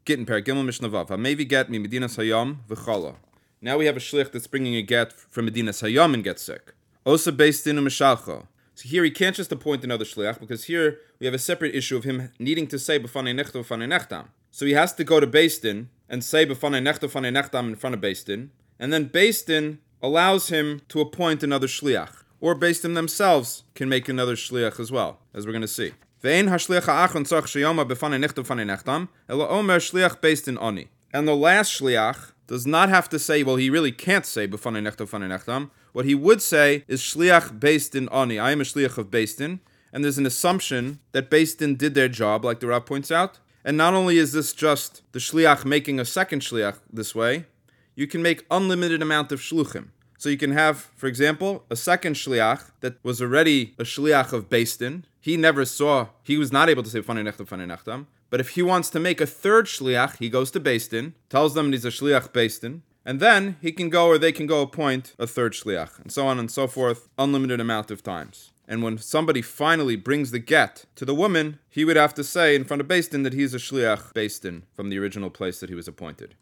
Gittin per Gimel Mishnah Vav. Hamevi get mi Medinas Hayam v'chala. Now we have a shlich that's bringing a get from Medinas Hayam and gets sick. Osa based in u'mishalcha. So here he can't just appoint another shliach because here we have a separate issue of him needing to say b'fanei nechta b'fanei nechtam. So he has to go to Beis Din and say b'fanei nechta b'fanei nechtam in front of Beis Din, and then Beis Din allows him to appoint another shliach, or Beis Din themselves can make another shliach as well, as we're going to see. Ve'ein hashliach ha'achron tzarich sheyoma b'fanei nechta b'fanei nechtam ela omer shliach Beis Din ani. And the last shliach does not have to say, well, he really can't say b'fanei nechta b'fanei nechtam. What he would say is shliach Beis Din ani. I am a shliach of Beis Din, and there's an assumption that Beis Din did their job, like the Rav points out. And not only is this just the shliach making a second shliach this way, you can make unlimited amount of shluchim. So you can have, for example, a second shliach that was already a shliach of Beis Din. He was not able to say b'fanei nechta b'fanei nechtam. But if he wants to make a third shliach, he goes to Beis Din, tells them he's a shliach Beis Din, and then he can go, or they can go appoint a third shliach, and so on and so forth, unlimited amount of times. And when somebody finally brings the get to the woman, he would have to say in front of Beis Din that he's a shliach Beis Din from the original place that he was appointed.